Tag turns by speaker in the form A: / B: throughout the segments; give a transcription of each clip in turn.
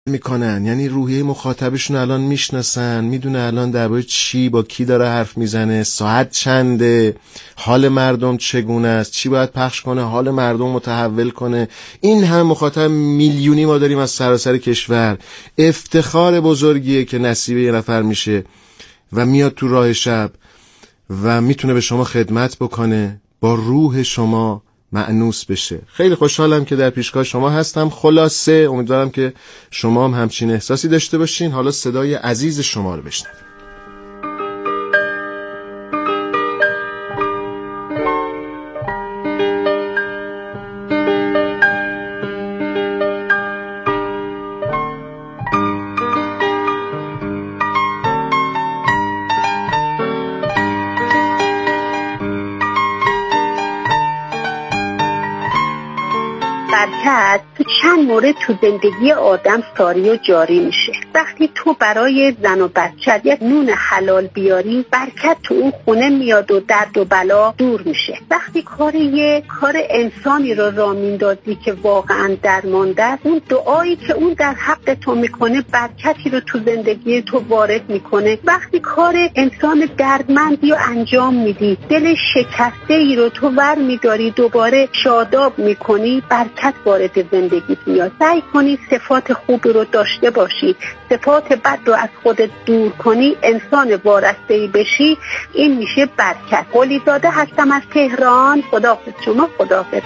A: میکنن، یعنی روحیه مخاطبشون الان میشناسن، میدونه الان درباره چی با کی داره حرف میزنه، ساعت چنده، حال مردم چگونه است، چی باید پخش کنه، حال مردم متحول کنه. این همه مخاطب میلیونی ما داریم از سراسر کشور. افتخار بزرگیه که نصیب یه نفر میشه و میاد تو راه شب و میتونه به شما خدمت بکنه، با روح شما مأنوس بشه. خیلی خوشحالم که در پیشگاه شما هستم. خلاصه امیدوارم که شما هم همچین احساسی داشته باشین. حالا صدای عزیز شما رو بشنوید.
B: برکت تو چند مورد تو زندگی آدم ساری و جاری میشه. وقتی تو برای زن و بچت یک نون حلال بیاری، برکت تو اون خونه میاد و درد و بلا دور میشه. وقتی کار انسانی رو راه میندازی که واقعا درمانده است، اون دعایی که اون در حق تو میکنه برکتی رو تو زندگی تو وارد میکنه. وقتی کار انسان دردمندی رو انجام میدی، دل شکسته ای رو تو ور میداری، دوباره شاداب میکنی، برکت وارد زندگیت میاد. سعی کنی صفات خوب رو داشته باشی، صفات بد رو از خودت دور کنی، انسان وارسته‌ای بشی. این میشه برکت. قلی زاده هستم از تهران. خداحافظ شما. خداحافظ.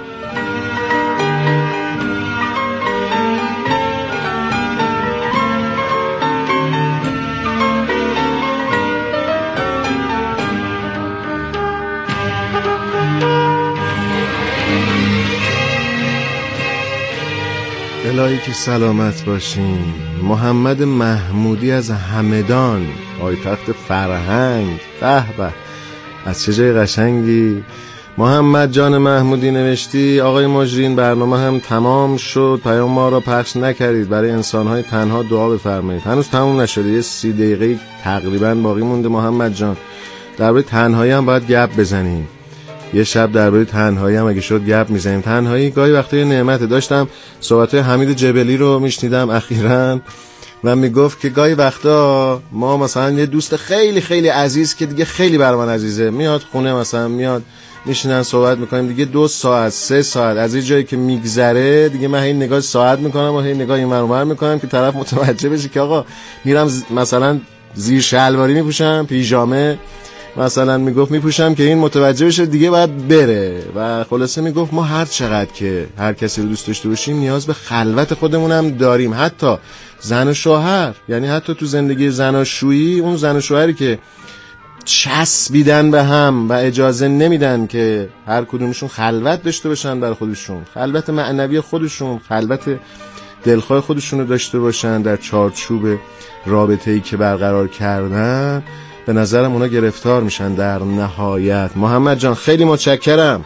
A: الهی که سلامت باشین. محمد محمودی از همدان، پایتخت فرهنگ. به به، از چه جای قشنگی. محمد جان محمودی نوشتی آقای مجرین برنامه هم تمام شد، پیام ما را پخش نکردید، برای انسانهای تنها دعا بفرمایید. هنوز تمام نشده، یه 30 دقیقه تقریبا باقی مونده. محمد جان درباره تنهایی هم باید گپ بزنیم. یه شب درباره تنهایی هم اگه شد گپ میزنیم. تنهایی گاهی وقتا یه نعمته. داشتم صحبت‌های حمید جبلی رو میشنیدم اخیراً و میگفت که گاهی وقتا ما مثلا یه دوست خیلی خیلی عزیز که دیگه خیلی بر من عزیزه میاد خونه، مثلا میاد میشینن صحبت میکنیم، دیگه 2 ساعت 3 ساعت از این جایی که میگذره دیگه من هی نگاه ساعت میکنم و هی نگاه این ور اون میکنم که طرف متوجه بشه که آقا میرم مثلا زیر شلواری میپوشم، پیژامه مثلا میگفت میپوشم که این متوجه بشه دیگه باید بره. و خلاصه میگفت ما هر چقدر که هر کسی رو دوست داشته باشیم نیاز به خلوت خودمون هم داریم. حتی زن و شوهر، یعنی حتی تو زندگی زناشویی، اون زن و شوهری که چسبیدن به هم و اجازه نمیدن که هر کدومشون خلوت داشته باشن برای خودشون، خلوت معنوی خودشون، خلوت دلخواه خودشون رو داشته باشن در چارچوب رابطه‌ای که برقرار کردن، به نظرم اونا گرفتار میشن در نهایت. محمد جان خیلی متشکرم.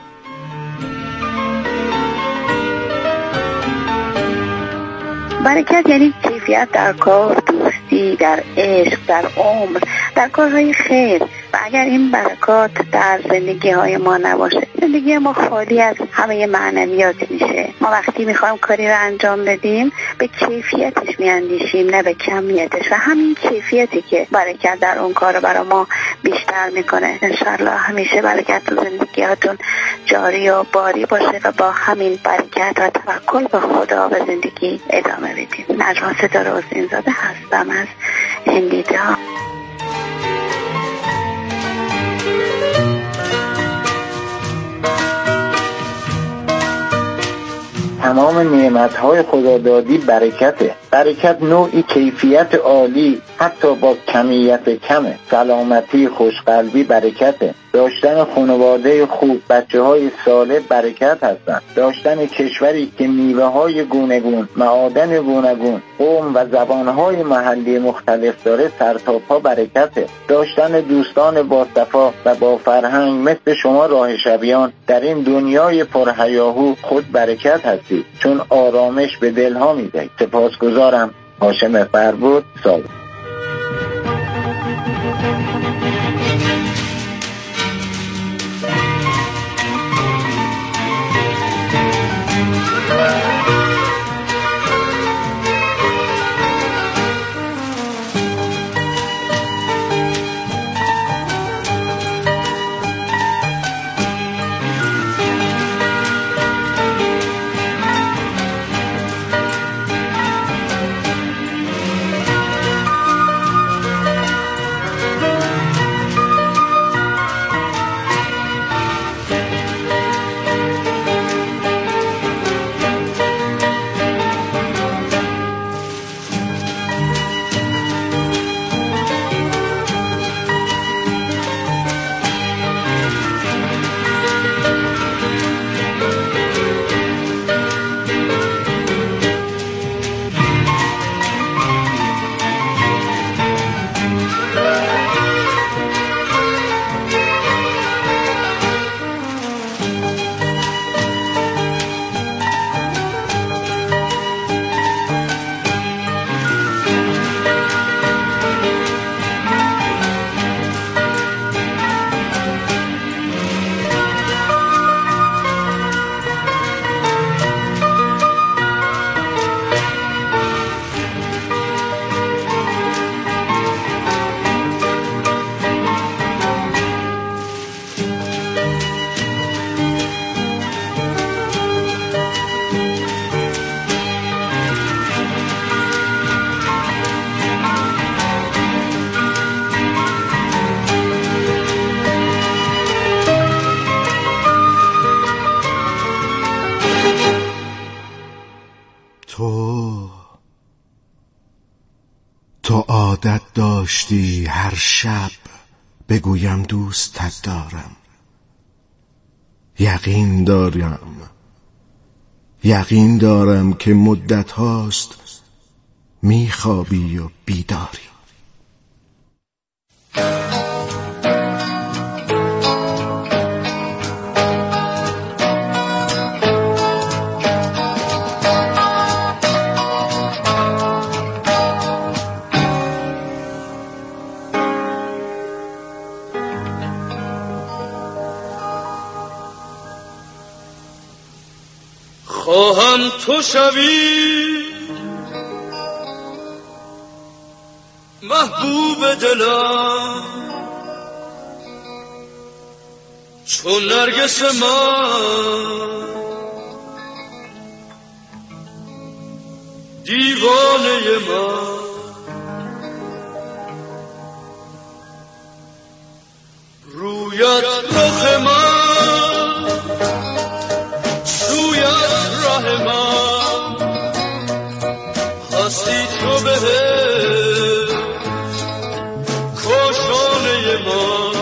B: برکت یعنی کیفیت در کار، دوستی، در عشق، در عمر، در کارهای خیر. و اگر این برکات در زندگی های ما نباشه، زندگی ما خالی از همه معنویات میشه. ما وقتی میخوایم کاری رو انجام بدیم به کیفیتش میاندیشیم نه به کمیتش، و همین کیفیتی که برکت در اون کار رو برای ما بیشتر میکنه. انشالله همیشه برکت تو زندگیاتون جاری و باری باشه و با همین برکت و توکل به خدا به زندگی ادامه بدیم. نجوا ستاره حسین زاده هستم از هندیجا.
C: تمام نعمت‌های خدادادی برکته. برکت نوعی کیفیت عالی حتی با کمیت کمه. سلامتی، خوشقلبی برکته. داشتن خانواده خوب، بچه‌های صالح برکت هستن. داشتن کشوری که میوه‌های گوناگون، معادن گوناگون، قوم و زبان‌های محلی مختلف داره سرتاپا برکته. داشتن دوستان با صفا و با فرهنگ مثل شما راه شبیان در این دنیای پرهیاهو خود برکت هستی، چون آرامش به دلها میده. سپاسگزارم. هاشم فربود صالح.
A: تو عادت داشتی هر شب بگویم دوستت دارم. یقین دارم که مدت هاست میخوابی و بیداری.
D: خواهم تو شوی محبوب دلم، چون نرگس من دیوانه من. رویت رخ من، سویت راه من، هستی تو به کاشانه من.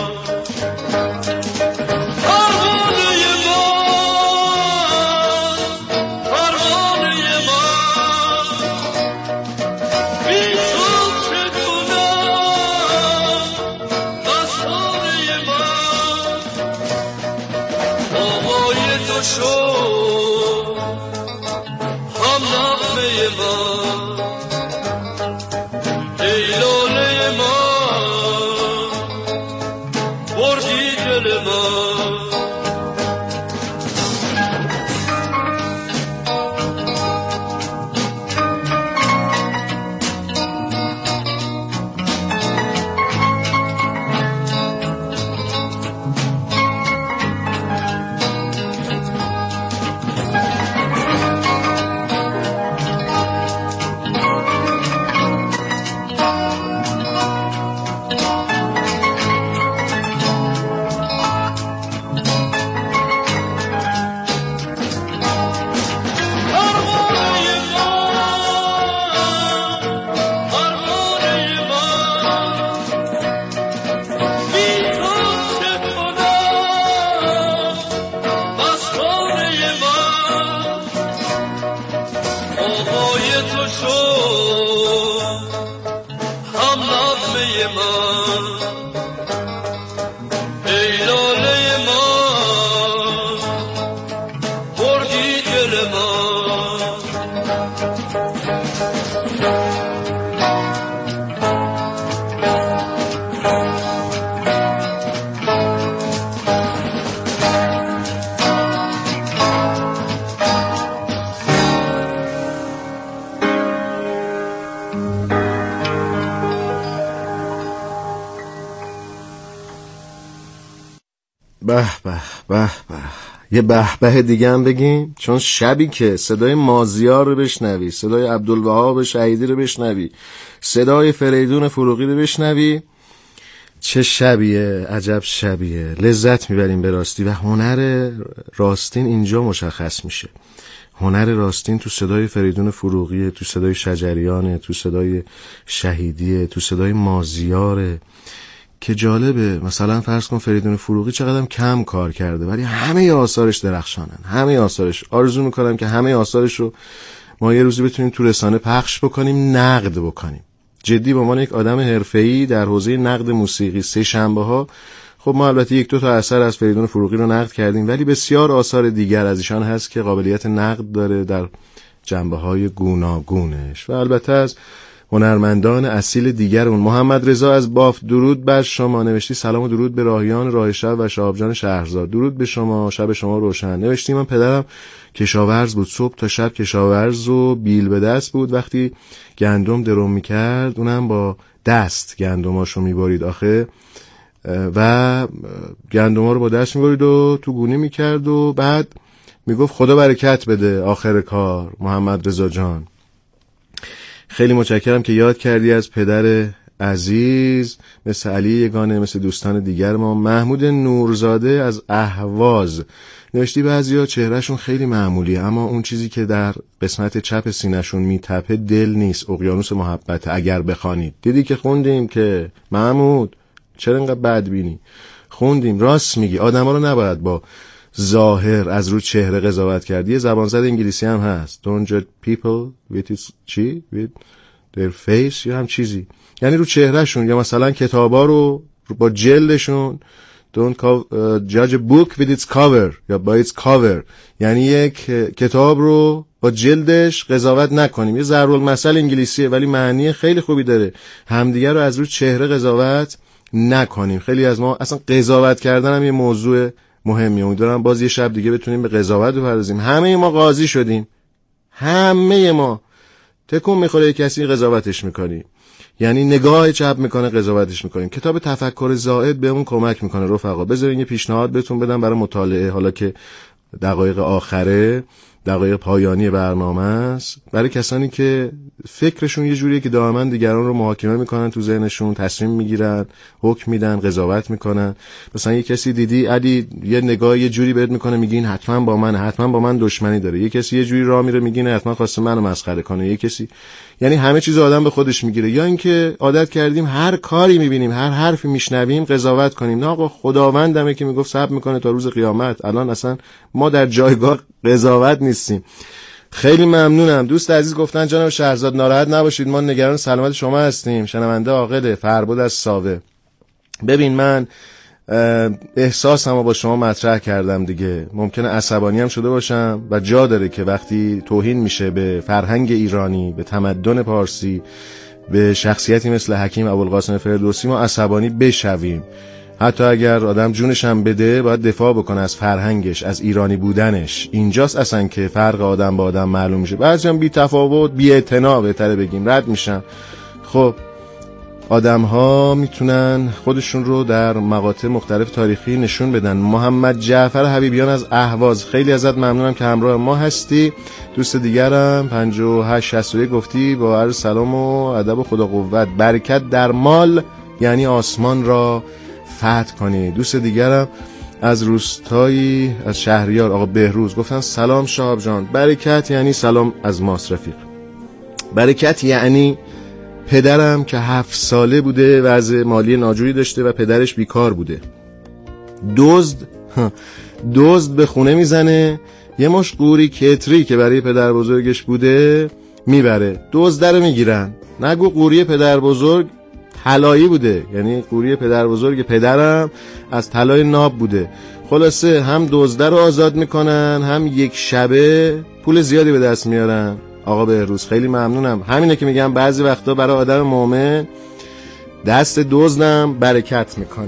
A: به به به به. یه به به دیگه هم بگیم، چون شبی که صدای مازیار رو بشنوی، صدای عبدالوهاب شهیدی رو بشنوی، صدای فریدون فروغی رو بشنوی، چه شبیه، عجب شبیه. لذت میبریم به راستی و هنر راستین اینجا مشخص میشه. هنر راستین تو صدای فریدون فروغی، تو صدای شجریانه، تو صدای شهیدیه، تو صدای مازیاره. که جالبه مثلا فرض کن فریدون فروغی چقدر کم کار کرده ولی همه آثارش درخشانن، همه آثارش. آرزو میکنم که همه آثارش رو ما یه روزی بتونیم تو رسانه پخش بکنیم، نقد بکنیم. جدی به عنوان یک آدم حرفه‌ای در حوزه نقد موسیقی، سه شنبه ها خب ما البته یک دو تا اثر از فریدون فروغی رو نقد کردیم، ولی بسیار آثار دیگر از ایشان هست که قابلیت نقد داره در جنبه‌های گوناگونش. و البته از هنرمندان اصیل دیگر اون محمد رضا از بافت درود بر شما نوشتی سلام و درود به راهیان راه شب و شهاب جان شهرزاد، درود به شما، شب شما روشن. نوشتی من پدرم کشاورز بود، صبح تا شب کشاورز و بیل به دست بود، وقتی گندم درم میکرد اونم با دست گندماشو میبارید آخه و گندما رو با دست میبارید و تو گونی میکرد و بعد میگفت خدا برکت بده آخر کار. محمد رضا جان خیلی متشکرم که یاد کردی از پدر عزیز، مثل علی یگانه، مثل دوستان دیگر ما. محمود نورزاده از اهواز نوشتی بعضیا چهرهشون خیلی معمولیه اما اون چیزی که در قسمت چپ سینه‌شون میتپه دل نیست، اقیانوس محبت. اگر بخوانید دیدی که خوندیم که محمود چرا اینقدر بدبینی؟ خوندیم، راست میگی، آدما رو نباید با ظاهر از رو چهره قضاوت کرد. یه زبانزد انگلیسی هم هست، don't judge people with its چی with their face یا هم چیزی، یعنی رو چهرهشون. یا مثلا کتابا رو با جلدشون، don't judge a book with its cover یا by its cover، یعنی یک کتاب رو با جلدش قضاوت نکنیم. یه ضرب المثل انگلیسیه ولی معنی خیلی خوبی داره. همدیگه رو از رو چهره قضاوت نکنیم. خیلی از ما اصلا قضاوت کردن هم یه موضوع مهمیه. امیدوارم باز یه شب دیگه بتونیم به قضاوت بپردازیم. همه ما قاضی شدیم، همه ما. تکون میخوره کسی قضاوتش میکنیم، یعنی نگاه چپ میکنه قضاوتش میکنیم. کتاب تفکر زائد بهمون کمک میکنه رفقا. بذارین یه پیشنهاد بهتون بدم برای مطالعه، حالا که دقایق آخره، دقایق پایانی برنامه است، برای کسانی که فکرشون یه جوریه که دائما دیگران رو محاکمه میکنن، تو ذهنشون تصمیم میگیرن، حکم میدن، قضاوت میکنن. مثلا یه کسی دیدی علی یه نگاه یه جوری بهت میکنه، میگین حتما با من، حتما با من دشمنی داره. یه کسی یه جوری راه میره میگینه حتما خواسته منو مسخره کنه. یه کسی، یعنی همه چیز آدم به خودش میگیره. یا اینکه عادت کردیم هر کاری میبینیم، هر حرفی میشنویم قضاوت کنیم. نه آقا، خداوندمه که میگفت صبر میکنه تا روز قیامت. الان اصلا ما در جایگاه قضاوت نیستیم. خیلی ممنونم. دوست عزیز گفتن جناب شهرزاد ناراحت نباشید، ما نگران سلامت شما هستیم. شنونده عاقل فربود از ساوه. ببین من احساسمو با شما مطرح کردم دیگه. ممکنه عصبانی هم شده باشم و جا داره که وقتی توهین میشه به فرهنگ ایرانی، به تمدن پارسی، به شخصیتی مثل حکیم ابوالقاسم فردوسی ما عصبانی بشویم. حتی اگر آدم جونش هم بده باید دفاع بکنه از فرهنگش، از ایرانی بودنش. اینجاست اصلا که فرق آدم با آدم معلوم میشه. بعضی هم بی تفاوت، بی اعتنا بهتره بگیم، رد میشن. خب آدم ها میتونن خودشون رو در مقاطع مختلف تاریخی نشون بدن. محمد جعفر حبیبیان از اهواز، خیلی ازت ممنونم که همراه ما هستی. دوست دیگرم 5861 گفتی با عرض سلام و ادب و خدا قوت، برکت در مال یعنی آسمان را فتح کنی. دوست دیگرم از روستایی از شهریار آقا بهروز گفتن سلام شهاب جان، برکت یعنی سلام از ماست رفیق. برکت یعنی پدرم که 7 ساله بوده، وضع مالی ناجوری داشته و پدرش بیکار بوده، دزد به خونه میزنه، یه مش قوری کتری که برای پدر بزرگش بوده میبره، دزد رو میگیرن. نگو قوری پدر بزرگ طلایی بوده، یعنی قوری پدر بزرگ پدرم از طلای ناب بوده. خلاصه هم دزد رو آزاد میکنن، هم یک شبه پول زیادی به دست میارن. آقا بهروز خیلی ممنونم. همینه که میگم بعضی وقتا برای آدم مومن دست دزدم برکت میکنه.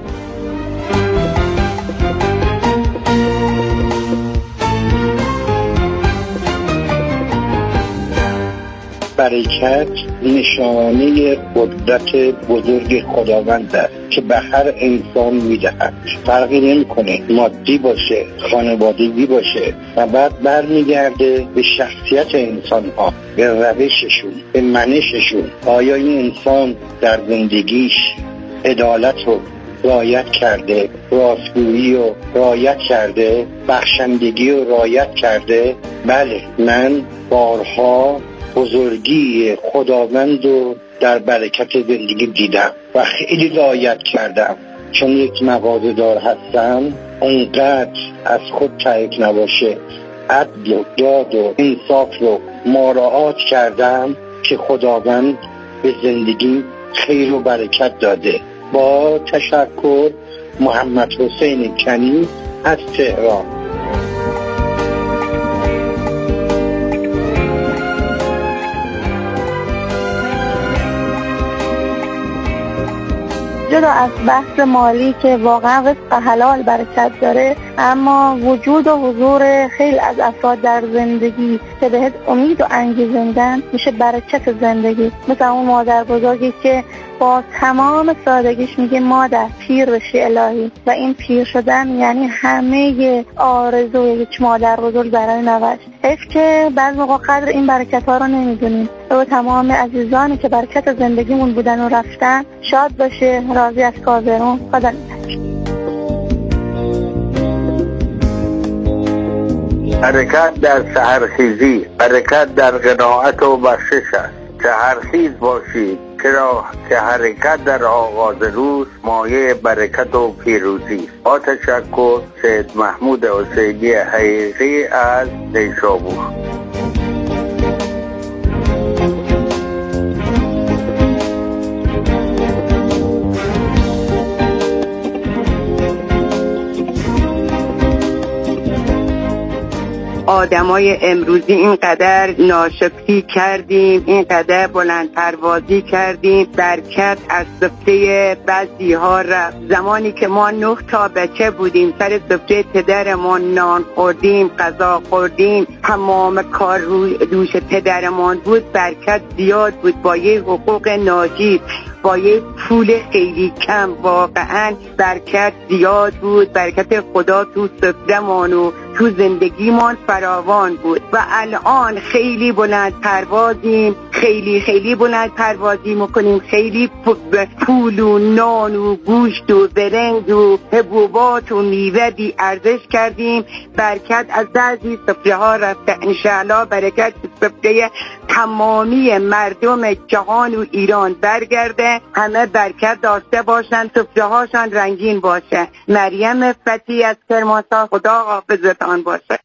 C: برکت نشانه قدرت بزرگ خداوند است که به هر انسان میدهد. فرقی نمیکنه مادی باشه، خانوادگی باشه، و بعد برمیگرده به شخصیت انسان ها، به روششون، به منششون. آیا این انسان در زندگیش عدالت رو رعایت کرده، راستگویی رو رعایت کرده، بخشندگی رو رعایت کرده؟ بله، من بارها بزرگی خداوند رو در برکت زندگی دیدم و خیلی رعایت کردم. چون یک مغازه‌دار هستم، اونقدر از خود تایید نباشه، عدل و داد و انصاف رو مراعات کردم که خداوند به زندگی خیر و برکت داده. با تشکر، محمد حسین کنی از تهران.
B: جدا از بحث مالی که واقعا رزق حلال برکت داره، اما وجود و حضور خیلی از افراد در زندگی
E: که بهت امید و انگیزندن میشه برکت زندگی. مثل اون مادر بزرگی که با تمام سادگیش میگه مادر پیر بشی الهی، و این پیر شدن یعنی همه آرزوی یک مادر بزرگ برای نوش. حیف که بعض موقع قدر این برکت ها رو نمیدونیم. و تمام عزیزانی که برکت زندگیمون بودن و رفتن شاد باشه، راضی از کاظمون. خدا نگهدار.
C: برکت در سحرخیزی، برکت در قناعت و بخشش است. سحرخیز باشید، چرا که حرکت در آغاز روز مایه برکت و پیروزی است. با تشکر، سید محمود حسینی حقیقی از نیشابور.
F: آدمای امروزی اینقدر ناشکری کردیم، اینقدر بلند پروازی کردیم، برکت از سفره بعضی ها رفت. زمانی که ما 9 تا بچه بودیم، سر سفره پدرمان نان خوردیم، غذا خوردیم، تمام کار روی دوش پدرمان بود. برکت زیاد بود، با یه حقوق ناجیب، با یه پول خیلی کم. واقعا برکت زیاد بود. برکت خدا تو سفره‌مان و تو زندگیمان فراوان بود. و الان خیلی بلند پروازیم، خیلی بلند پروازی میکنیم، خیلی پول و نان و گوشت و برنج و حبوبات و میوه بی ارزش کردیم. برکت از بعضی سفره ها رفته. انشاءالله برکت سفره تمامی مردم جهان و ایران برگرده، همه برکت داشته باشن، سفره هاشان رنگین باشه. مریم فتی از کرمانشاه، خدا حافظتان باشه.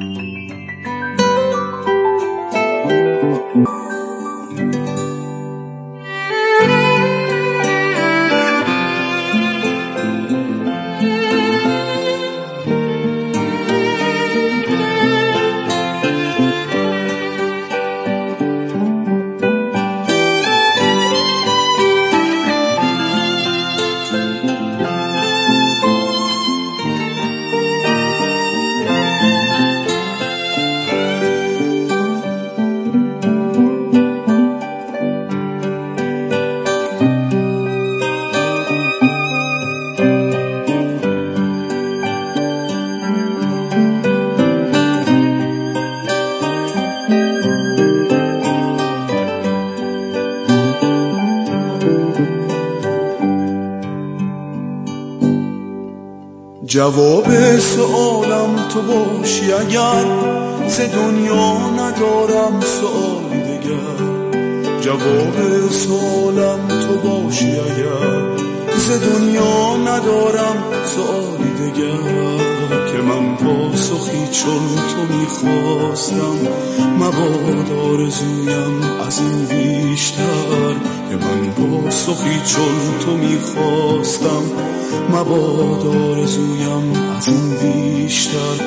G: جواب سوالم تو باشی اگر ز دنیا ندارم سوال دیگر. جواب سوالم تو باشی اگر ز دنیا ندارم سوال دیگر. که من پاسخی چون تو میخواستم، مبادا آرزویم از این بیشتر. که من پاسخی چون تو میخواستم، مبادا آرزویم از این بیشتر.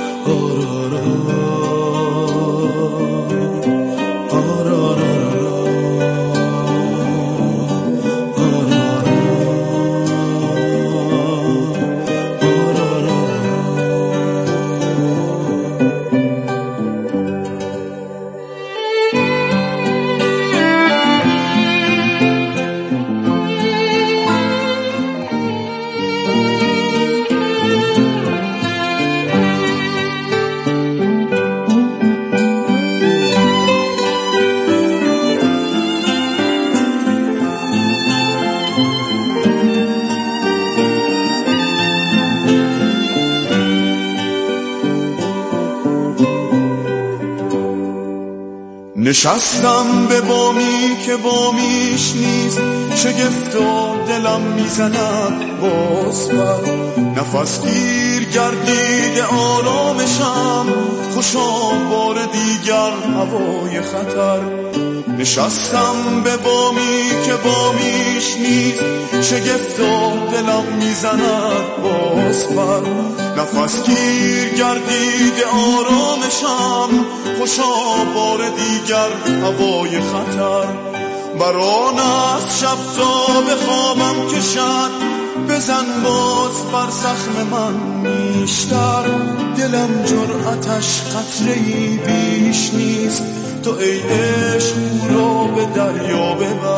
G: نشستم به بامی که بامیش نیست، شگفتا دلم میزند باز بر. نفس گیر گردید آرامشم، خوشا بار دیگر هوای خطر. نشستم به بامی که بامیش نیست، شگفتا دلم میزند باز بر. نفس گیر گردید آرامشم، خوشا بار دیگر هوای خطر. بران از شب تا به خوابم کشد، بزن باز بر زخم من نیشتر. دلم جرأتش قطره‌ای بیش نیست، تو ای عشق او را به دریا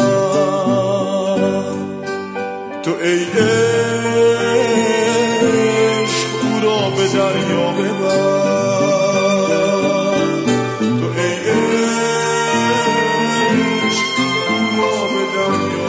G: ببر، تو ای عشق او را به دریا ببر، تو ای عشق او را به دریا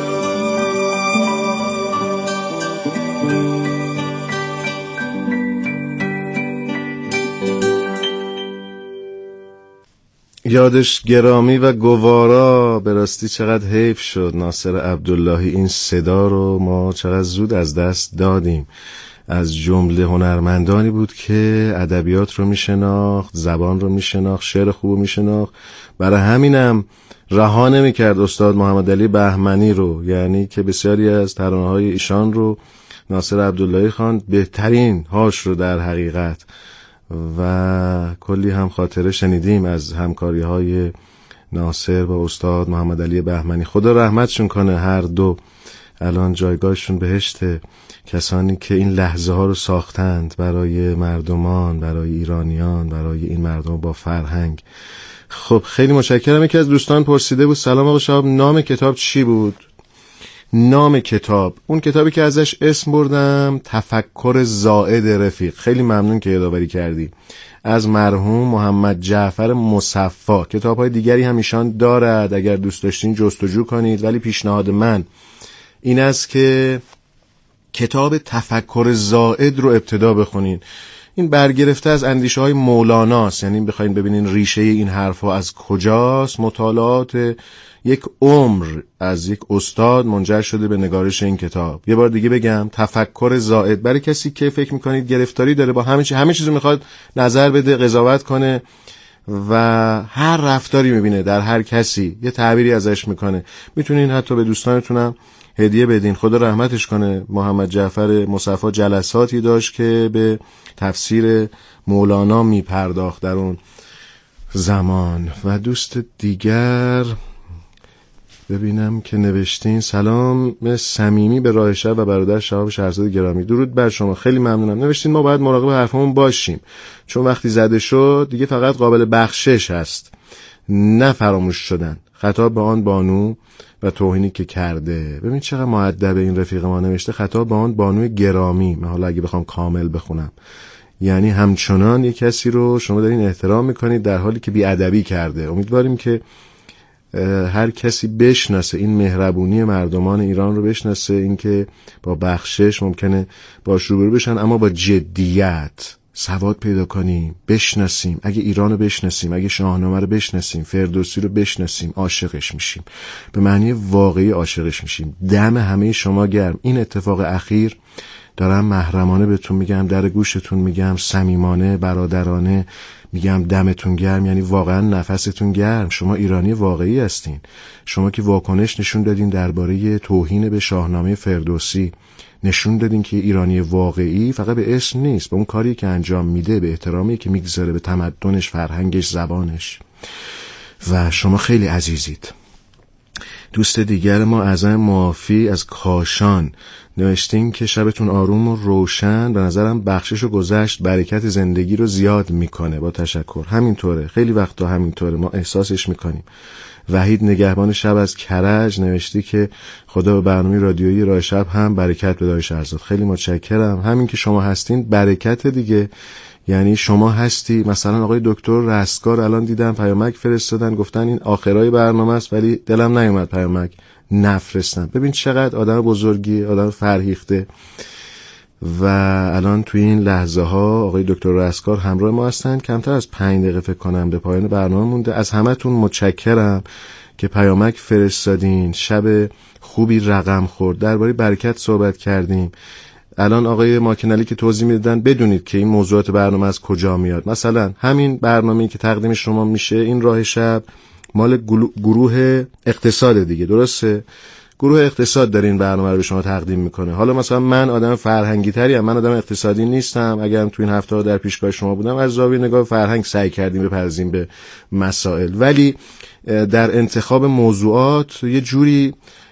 A: یادش گرامی و گوارا. به راستی چقدر حیف شد ناصر عبداللهی این صدا رو ما چقدر زود از دست دادیم. از جمله هنرمندانی بود که ادبیات رو میشناخت، زبان رو میشناخت، شعر خوب رو میشناخت. برای همینم رها نمی‌کرد استاد محمد علی بهمنی رو، یعنی که بسیاری از ترانه‌های ایشان رو ناصر عبداللهی خواند، بهترین هاش رو در حقیقت، و کلی هم خاطره شنیدیم از همکاری‌های ناصر با استاد محمد علی بهمنی. خدا رحمتشون کنه هر دو، الان جایگاهشون بهشته. کسانی که این لحظه ها رو ساختند برای مردمان، برای ایرانیان، برای این مردم با فرهنگ. خب خیلی متشکرم. یکی از دوستان پرسیده بود سلام آقا شهاب، نام کتاب چی بود؟ نام کتاب، اون کتابی که ازش اسم بردم، تفکر زائد رفیق. خیلی ممنون که یادآوری کردی. از مرحوم محمد جعفر مصفا. کتاب‌های دیگری هم ایشان دارد، اگر دوست داشتین جستجو کنید، ولی پیشنهاد من این است که کتاب تفکر زائد رو ابتدا بخونین. این برگرفته از اندیشه های مولاناست، یعنی بخواین ببینین ریشه این حرفا از کجاست. مطالعات یک عمر از یک استاد منجر شده به نگارش این کتاب. یه بار دیگه بگم، تفکر زائد، برای کسی که فکر میکنید گرفتاری داره با همه چیز رو میخواد نظر بده، قضاوت کنه و هر رفتاری میبینه در هر کسی یه تعبیری ازش میکنه، میتونین حتی به دوستانتونم هدیه بدین. خدا رحمتش کنه. محمد جعفر مصفا جلساتی داشت که به تفسیر مولانا میپرداخت در اون زمان. و دوست دیگر ببینم که نوشتین سلام صمیمی به راه شب و برادر شهاب شهرزاد گرامی، درود بر شما، خیلی ممنونم. نوشتین ما باید مراقب حرفمون باشیم، چون وقتی زده شد دیگه فقط قابل بخشش هست، نه فراموش شدن. خطاب به آن بانو و توهینی که کرده. ببین چقدر مؤدب این رفیق ما نوشته، خطاب به آن بانوی گرامی. من حالا اگه بخوام کامل بخونم، یعنی همچنان یک کسی رو شما دارین احترام میکنید در حالی که بی‌ادبی کرده. امیدواریم که هر کسی بشناسه این مهربونی مردمان ایران رو، بشناسه این که با بخشش ممکنه باش روبرو بشن، اما با جدیت سواد پیدا کنیم، بشناسیم. اگه ایران رو بشناسیم، اگه شاهنامه رو بشناسیم، فردوسی رو بشناسیم، عاشقش میشیم، به معنی واقعی عاشقش میشیم. دم همه شما گرم. این اتفاق اخیر دارم محرمانه بهتون میگم، در گوشتون میگم، صمیمانه، برادرانه میگم دمتون گرم، یعنی واقعا نفستون گرم. شما ایرانی واقعی هستین. شما که واکنش نشون دادین درباره توهین به شاهنامه فردوسی، نشون دادین که ایرانی واقعی فقط به اسم نیست، به اون کاری که انجام میده، به احترامی که میگذاره به تمدنش، فرهنگش، زبانش. و شما خیلی عزیزید. دوست دیگر ما اعظم معافی از کاشان نوشتین که شبتون آروم و روشن، به نظرم بخشش و گذشت برکت زندگی رو زیاد میکنه. با تشکر. همینطوره، خیلی وقتا همینطوره، ما احساسش میکنیم. وحید نگهبان شب از کرج نوشتی که خدا به برنامه رادیویی راه شب هم برکت بده شهرزاد. خیلی متشکرم. همین که شما هستین برکت دیگه، یعنی شما هستی. مثلا آقای دکتر رستگار الان دیدم پیامک فرستادن، گفتن این آخرای برنامه است، ولی دلم نیومد پیامک نفرستم. ببین چقدر آدم بزرگی، آدم فرهیخته. و الان توی این لحظه ها آقای دکتر رستگار همراه ما هستن. کمتر از 5 دقیقه فکر کنم به پایان برنامه مونده. از همتون متشکرم که پیامک فرستادین. شب خوبی رقم خورد، درباره برکت صحبت کردیم. الان آقای ماکنلی که توضیح میدادن، بدونید که این موضوعات برنامه از کجا میاد. مثلا همین برنامه‌ای که تقدیم شما میشه، این راه شب، مال گروه اقتصاد دیگه، درسته؟ گروه اقتصاد داره این برنامه رو به شما تقدیم میکنه. حالا مثلا من آدم فرهنگی تری ام، من آدم اقتصادی نیستم. اگرم تو این هفته در پیشگاه شما بودم، از زاویه نگاه فرهنگ سعی کردیم بپردازیم به مسائل، ولی در انتخاب موضوعات یه جوری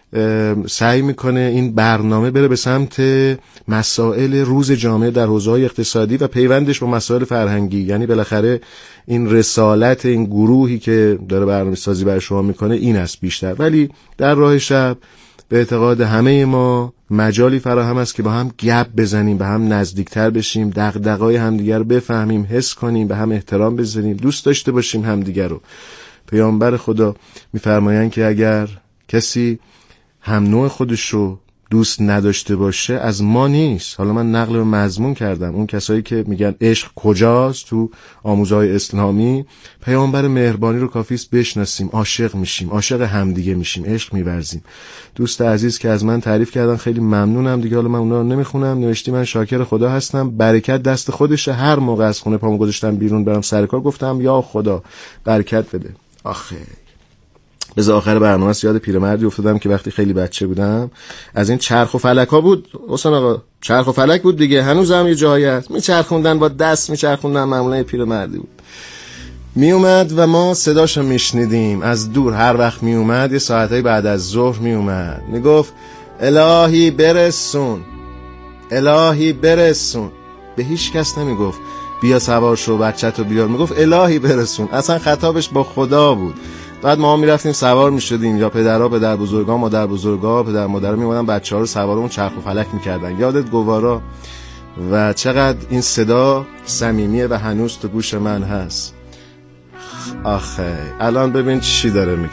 A: سعی میکنه این برنامه بره به سمت مسائل روز جامعه در حوزه‌های اقتصادی و پیوندش با مسائل فرهنگی. یعنی بالاخره این رسالت این گروهی که داره برنامه سازی برای شما میکنه این است بیشتر. ولی در راه شب به اعتقاد همه ما مجالی فراهم است که با هم گپ بزنیم، به هم نزدیکتر بشیم، دغدغه‌های همدیگر رو بفهمیم، حس کنیم، به هم احترام بذاریم، دوست داشته باشیم همدیگر رو. پیامبر خدا میفرمایند که اگر کسی هم نوع خودش رو دوست نداشته باشه از ما نیست. حالا من نقل و مضمون کردم. اون کسایی که میگن عشق کجاست تو آموزهای اسلامی، پیامبر مهربانی رو کافیست بشناسیم، عاشق میشیم، عاشق همدیگه میشیم، عشق میورزیم. دوست عزیز که از من تعریف کردن خیلی ممنونم دیگه. حالا من اونا رو نمیخونم. نوشتی من شاکر خدا هستم، برکت دست خودشه. هر موقع از خونه پامو گذاشتم بیرون برام سر کار گفتم یا خدا برکت بده. آخه از آخر برنامه یاد پیرمردی افتادم که وقتی خیلی بچه بودم از این چرخ و فلک ها بود. حسین آقا چرخ و فلک بود دیگه، هنوزم یه جایی هست میچرخوندن، با دست میچرخوندن. معمولا پیرمردی بود میومد و ما صداشو میشنیدیم از دور. هر وقت میومد یه ساعتای بعد از ظهر میومد، میگفت الهی برسون، الهی برسون. به هیچ کس نمیگفت بیا سوار شو بچه‌تو بیار، میگفت الهی برسون. اصلا خطابش با خدا بود. بعد ما میرفتیم سوار میشدیم، یا پدرها پدر بزرگا، مادر بزرگا پدر مادر میمونن بچه‌ها رو سوار اون چرخ و فلک میکردن. یادت گوارا؟ و چقدر این صدا صمیمیه و هنوز تو گوش من هست. آخه الان ببین چی داره میگه.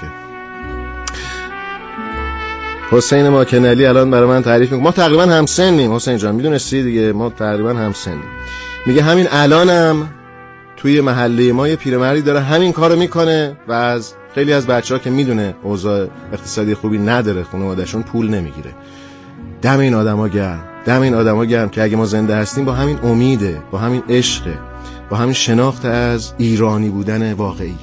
A: حسین ماکنلی الان برای من تعریف میکنه. ما تقریبا همسنیم حسین جان، میدونستی دیگه، ما تقریبا همسنیم. میگه همین الانم توی محله ما یه پیرمردی داره همین کارو میکنه و از خیلی از بچه‌ها که میدونه اوضاع اقتصادی خوبی نداره، خانواده‌شون پول نمیگیره. دم این آدما گرم، دم این آدما گرم که اگه ما زنده هستیم با همین امیده، با همین عشقه، با همین شناخت از ایرانی بودن واقعیه.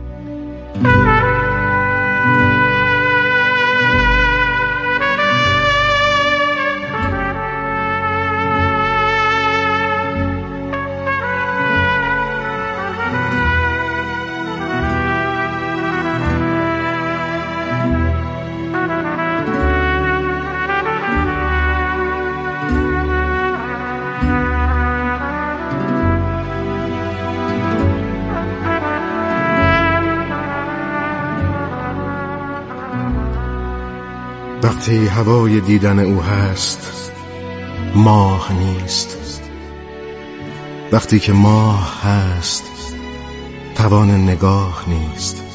A: وقتی هوای دیدن او هست ماه نیست، وقتی که ماه هست توان نگاه نیست.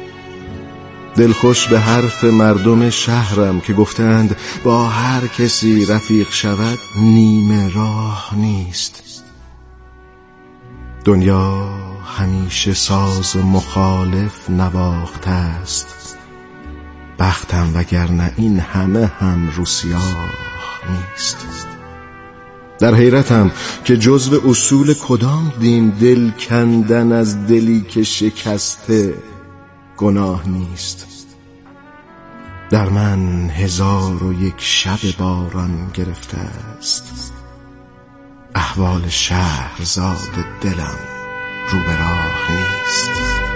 A: دلخوش به حرف مردم شهرم که گفتند با هر کسی رفیق شود نیمه راه نیست. دنیا همیشه ساز مخالف نواخته است، بختم وگرنه این همه هم رو سیاه نیست. در حیرتم که جزو اصول کدام دین دل کندن از دلی که شکسته گناه نیست. در من 1001 شب باران گرفته است، احوال شهرزاد دلم رو به راه نیست.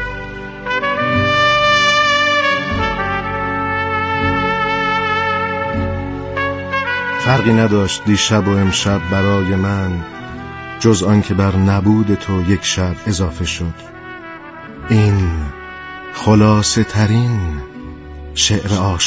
A: فرقی نداشت دیشب و امشب برای من، جز آن که بر نبود تو یک شب اضافه شد. این خلاصه ترین شعر عاشق